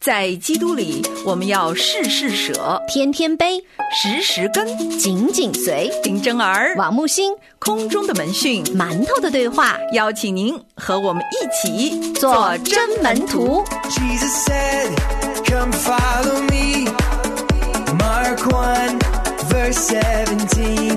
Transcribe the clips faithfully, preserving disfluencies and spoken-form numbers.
在基督里，我们要事事舍， 天天悲， 时时跟， 紧紧随。 林真儿、 王木星， 空中的门讯， 馒头的对话， 邀请您和我们一起做真门徒。 Jesus said, come follow me. Mark one, verse seventeen.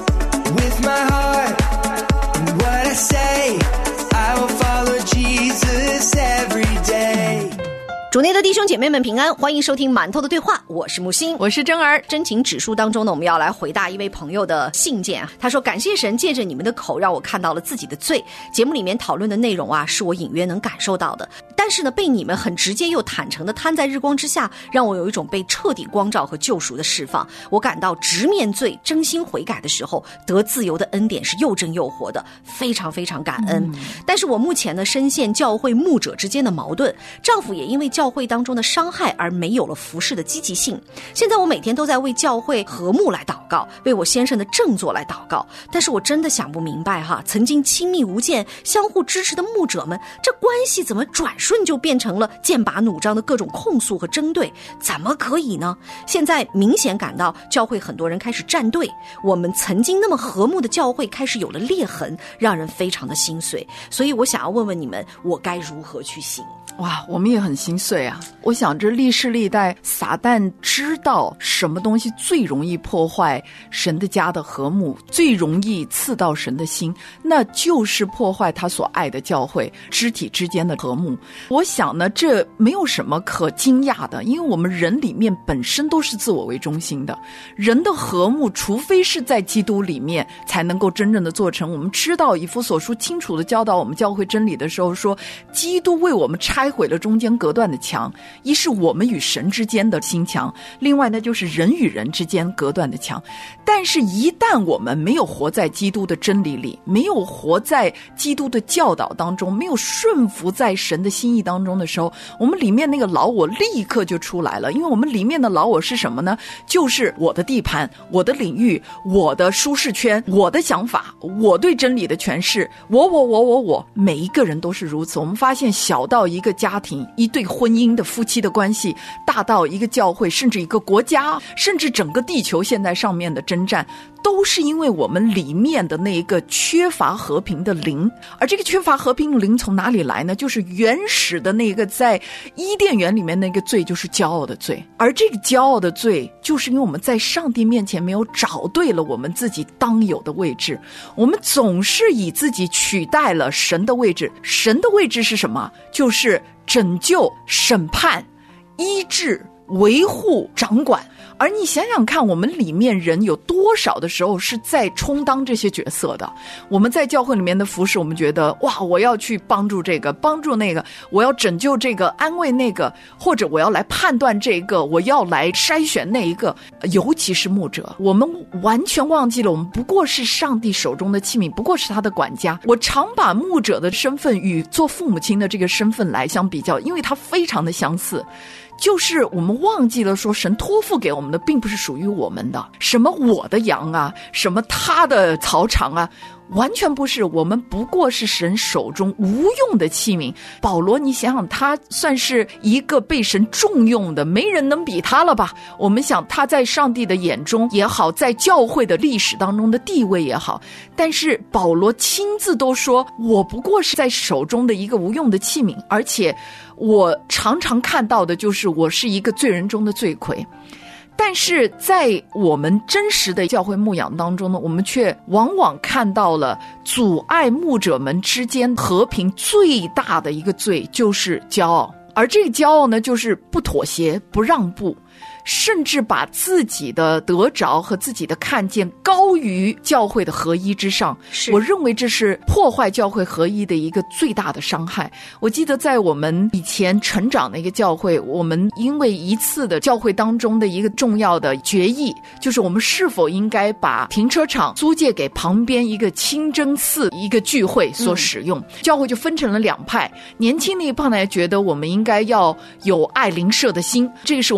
With my heart and what I say, I will follow Jesus every day. 主内的弟兄姐妹们平安，欢迎收听馒头的对话，我是木星， 我是真儿。 真情指数当中呢，我们要来回答一位朋友的信件啊。他说，感谢神借着你们的口让我看到了自己的罪。节目里面讨论的内容啊，是我隐约能感受到的，但是呢，被你们很直接又坦诚的摊在日光之下，让我有一种被彻底光照和救赎的释放。我感到直面罪，真心悔改的时候，得自由的恩典是又真又活的，非常非常感恩。嗯、但是我目前呢，深陷教会牧者之间的矛盾，丈夫也因为教会当中的伤害而没有了服事的积极性。现在我每天都在为教会和睦来祷告，为我先生的振作来祷告，但是我真的想不明白哈，曾经亲密无间相互支持的牧者们，这关系怎么转瞬就变成了剑拔弩张的各种控诉和针对？怎么可以呢？现在明显感到教会很多人开始站队，我们曾经那么和睦的教会开始有了裂痕，让人非常的心碎。所以我想要问问你们，我该如何去行？ 哇，我们也很心碎啊！我想这历世历代，撒旦知道什么东西最容易破坏神的家的和睦，最容易刺到神的心，那就是破坏他所爱的教会肢体之间的和睦。我想呢，这没有什么可惊讶的，因为我们人里面本身都是自我为中心的，人的和睦除非是在基督里面才能够真正的做成。我们知道以弗所书清楚的教导我们教会真理的时候说，基督为我们拆毁了中间隔断的墙，一是我们与神之间的心墙，另外呢就是人与人之间隔断的墙。但是一旦我们没有活在基督的真理里，没有活在基督的教导当中，没有顺服在神的心意当中的时候，我们里面那个老我立刻就出来了。因为我们里面的老我是什么呢？就是我的地盘，我的领域，我的舒适圈，我的想法，我对真理的诠释，我我我我我每一个人都是如此。我们发现小到一个家庭，一对婚姻的夫妻的关系，大到一个教会，甚至一个国家，甚至整个地球现在上面的征战，都是因为我们里面的那一个缺乏和平的灵。而这个缺乏和平的灵从哪里来呢？就是原始的那个在伊甸园里面那个罪，就是骄傲的罪。而这个骄傲的罪，就是因为我们在上帝面前没有找对了我们自己当有的位置，我们总是以自己取代了神的位置。神的位置是什么？就是拯救、审判、医治、维护、掌管。而你想想看，我们里面人有多少的时候是在充当这些角色的？我们在教会里面的服侍，我们觉得哇，我要去帮助这个，帮助那个，我要拯救这个，安慰那个，或者我要来判断这个，我要来筛选那一个。尤其是牧者，我们完全忘记了，我们不过是上帝手中的器皿，不过是他的管家。我常把牧者的身份与做父母亲的这个身份来相比较，因为它非常的相似。就是我们忘记了说，神托付给我们的并不是属于我们的，什么我的羊啊，什么他的草场啊，完全不是。我们不过是神手中无用的器皿。保罗，你想想，他算是一个被神重用的，没人能比他了吧？我们想他在上帝的眼中也好，在教会的历史当中的地位也好，但是保罗亲自都说，我不过是在手中的一个无用的器皿，而且我常常看到的就是我是一个罪人中的罪魁。但是在我们真实的教会牧养当中呢，我们却往往看到了阻碍牧者们之间和平最大的一个罪，就是骄傲。而这个骄傲呢，就是不妥协、不让步，甚至把自己的得着和自己的看见高于教会的合一之上。我认为这是破坏教会合一的一个最大的伤害。我记得在我们以前成长的一个教会，我们因为一次的教会当中的一个重要的决议，就是我们是否应该把停车场租借给旁边一个清真寺一个聚会所使用、嗯、教会就分成了两派。年轻那一派呢，觉得我们应该要有爱邻舍的心，这个是我们宣教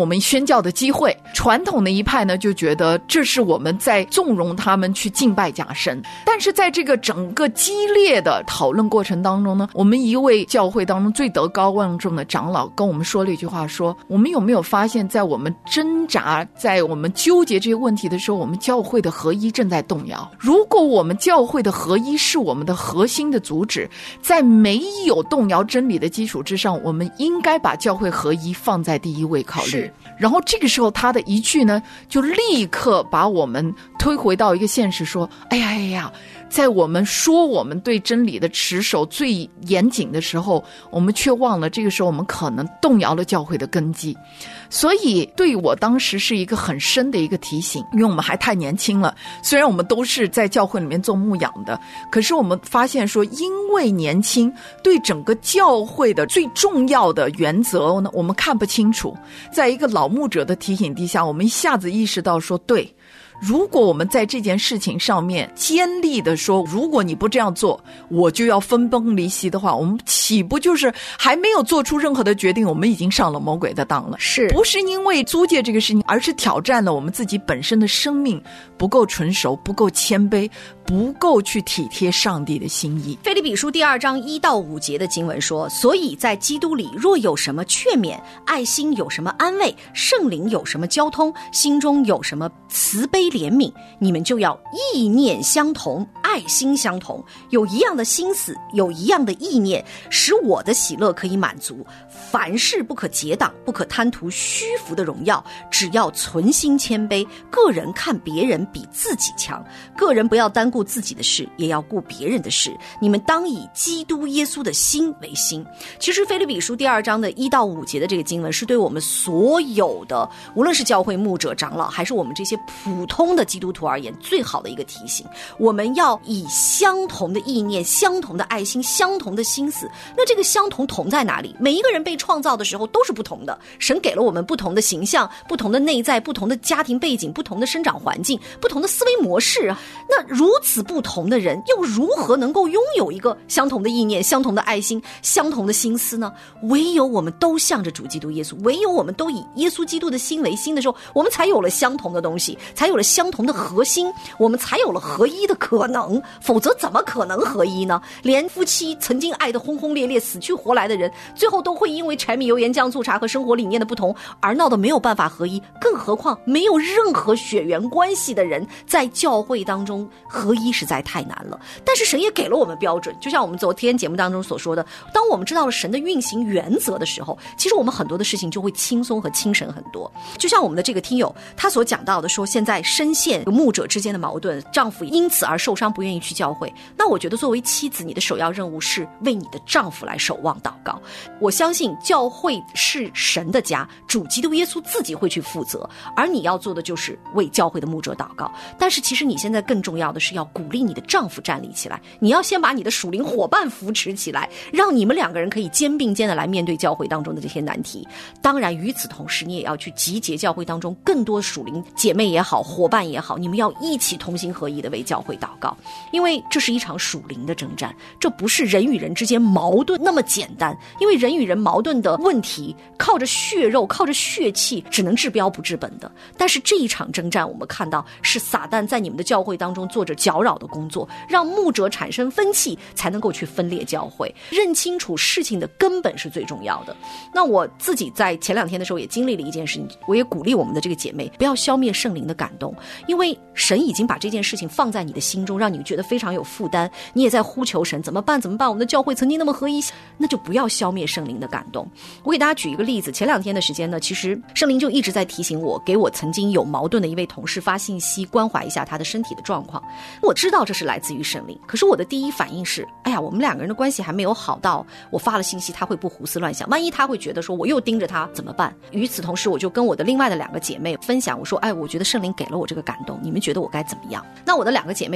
教的机会。传统的一派呢，就觉得这是我们在纵容他们去敬拜假神。但是在这个整个激烈的讨论过程当中呢，我们一位教会当中最德高望重的长老跟我们说了一句话，说我们有没有发现，在我们挣扎，在我们纠结这些问题的时候，我们教会的合一正在动摇。如果我们教会的合一是我们的核心的主旨，在没有动摇真理的基础之上，我们应该把教会合一放在第一位考虑。然后这个时候他的一句呢，就立刻把我们推回到一个现实，说哎呀哎呀，在我们说我们对真理的持守最严谨的时候，我们却忘了这个时候我们可能动摇了教会的根基。所以对我当时是一个很深的一个提醒，因为我们还太年轻了，虽然我们都是在教会里面做牧养的，可是我们发现说，因为年轻，对整个教会的最重要的原则呢，我们看不清楚。在一个老牧者的提醒底下，我们一下子意识到说，对，如果我们在这件事情上面坚立的说，如果你不这样做，我就要分崩离析的话，我们岂不就是还没有做出任何的决定，我们已经上了魔鬼的当了？ 是不是因为租借这个事情，而是挑战了我们自己本身的生命不够纯熟，不够谦卑，不够去体贴上帝的心意。 腓立比书第二章一到五节的经文说，所以在基督里若有什么劝勉，爱心有什么安慰，圣灵有什么交通，心中有什么慈悲怜悯，你们就要意念相同，爱心相同，有一样的心思，有一样的意念，使我的喜乐可以满足。凡事不可结党，不可贪图虚浮的荣耀，只要存心谦卑，个人看别人比自己强，个人不要单顾自己的事，也要顾别人的事。你们当以基督耶稣的心为心。其实腓立比书第二章的一到五节的这个经文，是对我们所有的，无论是教会牧者长老，还是我们这些普通的基督徒而言，最好的一个提醒。我们要以相同的意念，相同的爱心，相同的心思。那这个相同同在哪里？每一个人被创造的时候都是不同的，神给了我们不同的形象，不同的内在，不同的家庭背景，不同的生长环境，不同的思维模式。那如此不同的人，又如何能够拥有一个相同的意念，相同的爱心，相同的心思呢？唯有我们都向着主基督耶稣，唯有我们都以耶稣基督的心为心的时候，我们才有了相同的东西，才有了相同的核心，我们才有了合一的可能。否则怎么可能合一呢？连夫妻曾经爱得轰轰烈烈，死去活来的人，最后都会因为柴米油盐酱醋茶和生活理念的不同而闹得没有办法合一，更何况没有任何血缘关系的人在教会当中合一实在太难了。但是神也给了我们标准，就像我们昨天节目当中所说的，当我们知道了神的运行原则的时候，其实我们很多的事情就会轻松和轻省很多。就像我们的这个听友他所讲到的，说现在深陷牧者之间的矛盾，丈夫因此而受伤，不愿意去教会。那我觉得作为妻子，你的首要任务是为你的丈夫来守望祷告。我相信教会是神的家，主基督耶稣自己会去负责，而你要做的就是为教会的牧者祷告。但是其实你现在更重要的是要鼓励你的丈夫站立起来，你要先把你的属灵伙伴扶持起来，让你们两个人可以肩并肩的来面对教会当中的这些难题。当然与此同时，你也要去集结教会当中更多属灵姐妹也好，伙伴也好，你们要一起同心合意的为教会祷告。因为这是一场属灵的征战，这不是人与人之间矛盾那么简单。因为人与人矛盾的问题靠着血肉，靠着血气，只能治标不治本的。但是这一场征战，我们看到是撒旦在你们的教会当中做着搅扰的工作，让牧者产生分歧，才能够去分裂教会。认清楚事情的根本是最重要的。那我自己在前两天的时候也经历了一件事情，我也鼓励我们的这个姐妹不要消灭圣灵的感动，因为神已经把这件事情放在你的心中，让你觉得非常有负担，你也在呼求神怎么办怎么办，我们的教会曾经那么合一，那就不要消灭圣灵的感动。我给大家举一个例子，前两天的时间呢，其实圣灵就一直在提醒我，给我曾经有矛盾的一位同事发信息，关怀一下他的身体的状况。我知道这是来自于圣灵，可是我的第一反应是，哎呀，我们两个人的关系还没有好到我发了信息他会不胡思乱想，万一他会觉得说我又盯着他怎么办。与此同时，我就跟我的另外的两个姐妹分享，我说，哎，我觉得圣灵给了我这个感动，你们觉得我该怎么样？那我的两个姐妹同时就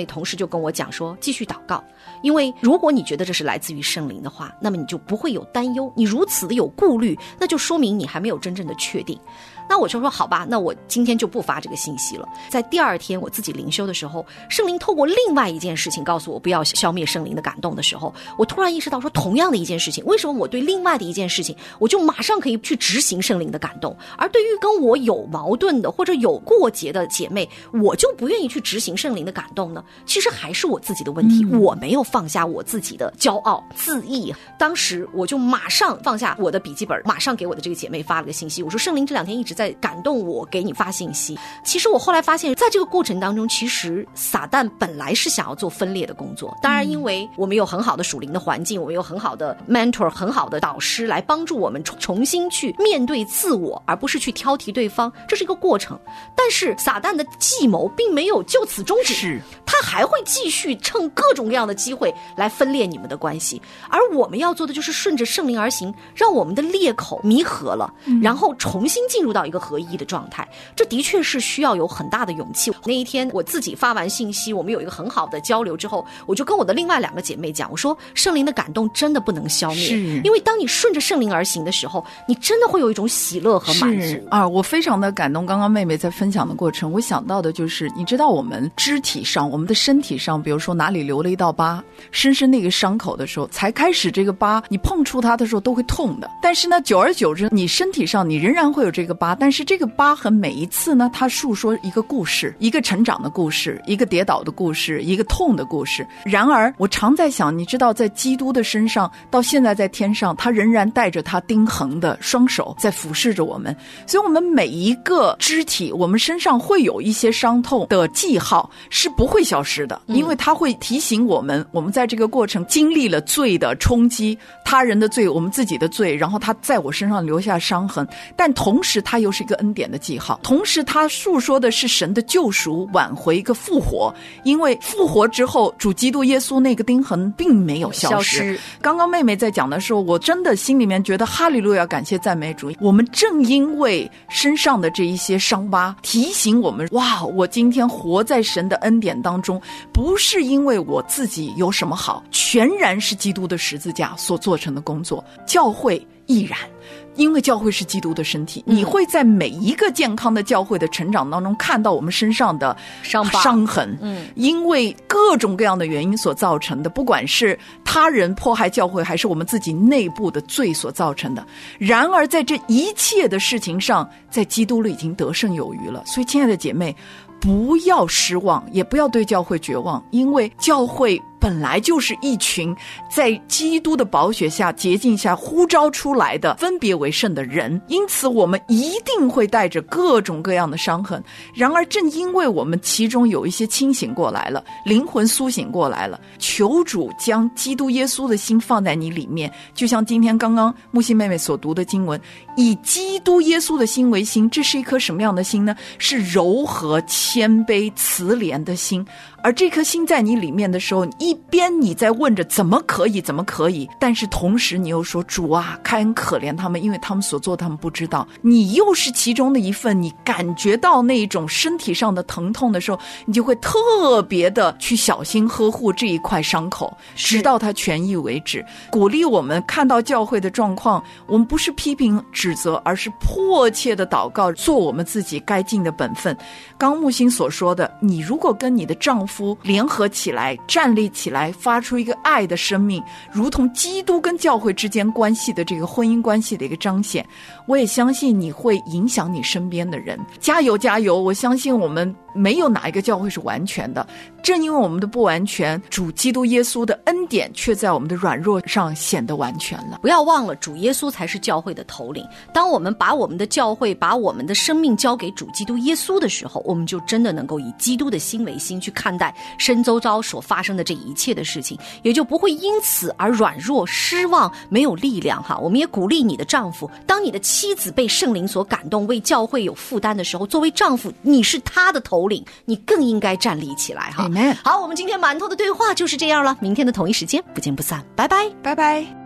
就跟我讲说，继续祷告，因为如果你觉得这是来自于圣灵的话，那么你就不会有担忧，你如此的有顾虑，那就说明你还没有真正的确定。那我就说好吧，那我今天就不发这个信息了。在第二天我自己灵修的时候，圣灵透过另外一件事情告诉我不要消灭圣灵的感动的时候，我突然意识到说，同样的一件事情，为什么我对另外的一件事情我就马上可以去执行圣灵的感动，而对于跟我有矛盾的或者有过节的姐妹，我就不愿意去执行圣灵的感动呢？其实还是我自己的问题、嗯、我没有放下我自己的骄傲自义。当时我就马上放下我的笔记本，马上给我的这个姐妹发了个信息，我说圣灵这两天一直在感动我给你发信息。其实我后来发现，在这个过程当中，其实撒旦本来是想要做分裂的工作，当然因为我们有很好的属灵的环境，我们有很好的 mentor 很好的导师来帮助我们重重新去面对自我，而不是去挑剔对方，这是一个过程。但是撒旦的计谋并没有就此终止， 是他还会继续趁各种各样的机会来分裂你们的关系，而我们要做的就是顺着圣灵而行，让我们的裂口弥合了、嗯、然后重新进入到一个合一的状态。这的确是需要有很大的勇气。那一天我自己发完信息，我们有一个很好的交流之后，我就跟我的另外两个姐妹讲，我说圣灵的感动真的不能消灭，因为当你顺着圣灵而行的时候，你真的会有一种喜乐和满足啊！我非常的感动，刚刚妹妹在分享的过程，我想到的就是你知道我们肢体上我们的身体上，比如说哪里留了一道疤，深深那个伤口的时候，才开始这个疤你碰触它的时候都会痛的，但是呢久而久之你身体上你仍然会有这个疤，但是这个疤痕每一次呢它述说一个故事，一个成长的故事，一个跌倒的故事，一个痛的故事。然而我常在想，你知道在基督的身上，到现在在天上，他仍然带着他钉痕的双手在俯视着我们，所以我们每一个肢体我们身上会有一些伤痛的记号是不会消失的，因为它会提醒我们，我们在这个过程经历了罪的冲击，他人的罪，我们自己的罪，然后他在我身上留下伤痕，但同时他又是一个恩典的记号，同时他述说的是神的救赎，挽回一个复活，因为复活之后主基督耶稣那个钉痕并没有消失, 消失刚刚妹妹在讲的时候，我真的心里面觉得哈利路亚，感谢赞美主，我们正因为身上的这一些伤疤提醒我们，哇，我今天活在神的恩典当中，不是因为我自己有什么好，全然是基督的十字架所做成的工作。教会亦然，因为教会是基督的身体，你会在每一个健康的教会的成长当中看到我们身上的伤伤痕，嗯，因为各种各样的原因所造成的，不管是他人迫害教会，还是我们自己内部的罪所造成的。然而在这一切的事情上，在基督里已经得胜有余了。所以亲爱的姐妹，不要失望，也不要对教会绝望，因为教会本来就是一群在基督的宝血下洁净下呼召出来的分别为圣的人，因此我们一定会带着各种各样的伤痕。然而正因为我们其中有一些清醒过来了，灵魂苏醒过来了，求主将基督耶稣的心放在你里面，就像今天刚刚木心妹妹所读的经文，以基督耶稣的心为心，这是一颗什么样的心呢？是柔和谦卑慈怜的心。而这颗心在你里面的时候，一边你在问着怎么可以怎么可以，但是同时你又说，主啊，开恩可怜他们，因为他们所做他们不知道。你又是其中的一份，你感觉到那种身体上的疼痛的时候，你就会特别的去小心呵护这一块伤口，直到它痊愈为止。鼓励我们看到教会的状况，我们不是批评指责，而是迫切的祷告，做我们自己该尽的本分。刚木星所说的，你如果跟你的丈夫联合起来，站立起来，发出一个爱的生命，如同基督跟教会之间关系的这个婚姻关系的一个彰显，我也相信你会影响你身边的人。加油加油！我相信我们没有哪一个教会是完全的，正因为我们的不完全，主基督耶稣的恩典却在我们的软弱上显得完全了。 不要忘了，主耶稣才是教会的头领。当我们把我们的教会，把我们的生命交给主基督耶稣的时候，我们就真的能够以基督的心为心去看待身周遭所发生的这一切的事情，也就不会因此而软弱失望没有力量哈。我们也鼓励你的丈夫，当你的妻子被圣灵所感动，为教会有负担的时候，作为丈夫你是他的头领，你更应该站立起来哈。 Amen。 好，我们今天馒头的对话就是这样了，明天的同一时间不见不散，拜拜拜拜。